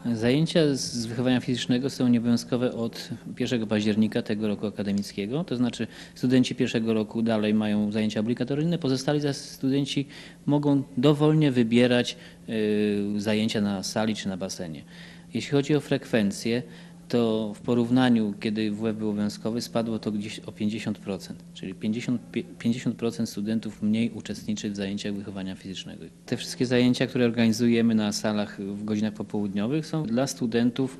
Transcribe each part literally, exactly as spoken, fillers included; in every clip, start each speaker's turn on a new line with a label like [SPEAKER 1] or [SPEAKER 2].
[SPEAKER 1] Zajęcia z wychowania fizycznego są nieobowiązkowe od pierwszego października tego roku akademickiego, to znaczy studenci pierwszego roku dalej mają zajęcia obligatoryjne, pozostali zaś studenci mogą dowolnie wybierać y, zajęcia na sali czy na basenie. Jeśli chodzi o frekwencję, to w porównaniu, kiedy W F był obowiązkowy, spadło to gdzieś o pięćdziesiąt procent, czyli pięćdziesiąt procent studentów mniej uczestniczy w zajęciach wychowania fizycznego. Te wszystkie zajęcia, które organizujemy na salach w godzinach popołudniowych, są dla studentów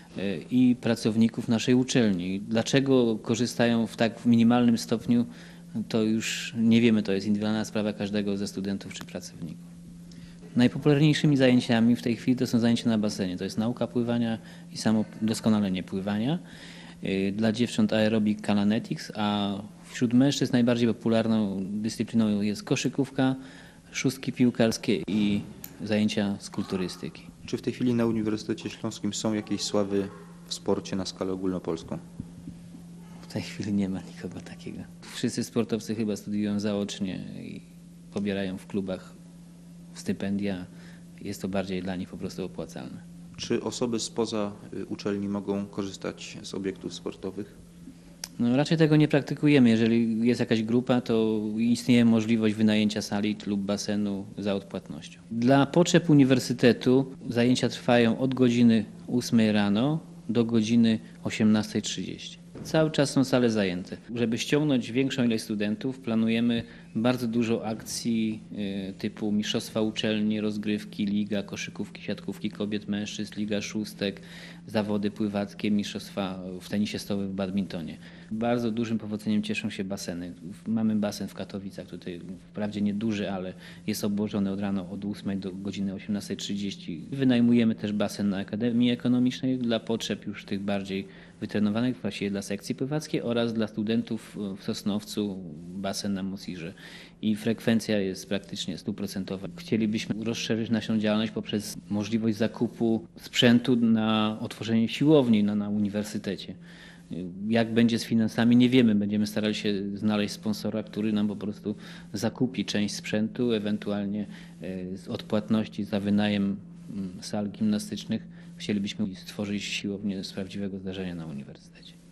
[SPEAKER 1] i pracowników naszej uczelni. Dlaczego korzystają w tak minimalnym stopniu, to już nie wiemy, to jest indywidualna sprawa każdego ze studentów czy pracowników. Najpopularniejszymi zajęciami w tej chwili to są zajęcia na basenie. To jest nauka pływania i samo doskonalenie pływania. Dla dziewcząt aerobik Kalanetics, a wśród mężczyzn najbardziej popularną dyscypliną jest koszykówka, szóstki piłkarskie i zajęcia z kulturystyki.
[SPEAKER 2] Czy w tej chwili na Uniwersytecie Śląskim są jakieś sławy w sporcie na skalę ogólnopolską?
[SPEAKER 1] W tej chwili nie ma nikogo takiego. Wszyscy sportowcy chyba studiują zaocznie i pobierają w klubach stypendia, jest to bardziej dla nich po prostu opłacalne.
[SPEAKER 2] Czy osoby spoza uczelni mogą korzystać z obiektów sportowych?
[SPEAKER 1] No, raczej tego nie praktykujemy. Jeżeli jest jakaś grupa, to istnieje możliwość wynajęcia sali lub basenu za odpłatnością. Dla potrzeb uniwersytetu zajęcia trwają od godziny ósmej rano do godziny osiemnastej trzydzieści. Cały czas są sale zajęte. Żeby ściągnąć większą ilość studentów, planujemy bardzo dużo akcji typu mistrzostwa uczelni, rozgrywki, liga koszykówki, siatkówki kobiet, mężczyzn, liga szóstek, zawody pływackie, mistrzostwa w tenisie stołowym, w badmintonie. Bardzo dużym powodzeniem cieszą się baseny. Mamy basen w Katowicach, tutaj wprawdzie nieduży, ale jest obłożony od rana od ósmej do godziny osiemnastej trzydzieści. Wynajmujemy też basen na Akademii Ekonomicznej dla potrzeb już tych bardziej wytrenowanych, właściwie dla sekcji pływackiej, oraz dla studentów w Sosnowcu basen na Mosirze. I frekwencja jest praktycznie stuprocentowa. Chcielibyśmy rozszerzyć naszą działalność poprzez możliwość zakupu sprzętu na otworzenie siłowni na, na uniwersytecie. Jak będzie z finansami, nie wiemy. Będziemy starali się znaleźć sponsora, który nam po prostu zakupi część sprzętu, ewentualnie z odpłatności za wynajem sal gimnastycznych. Chcielibyśmy stworzyć siłownię z prawdziwego zdarzenia na uniwersytecie.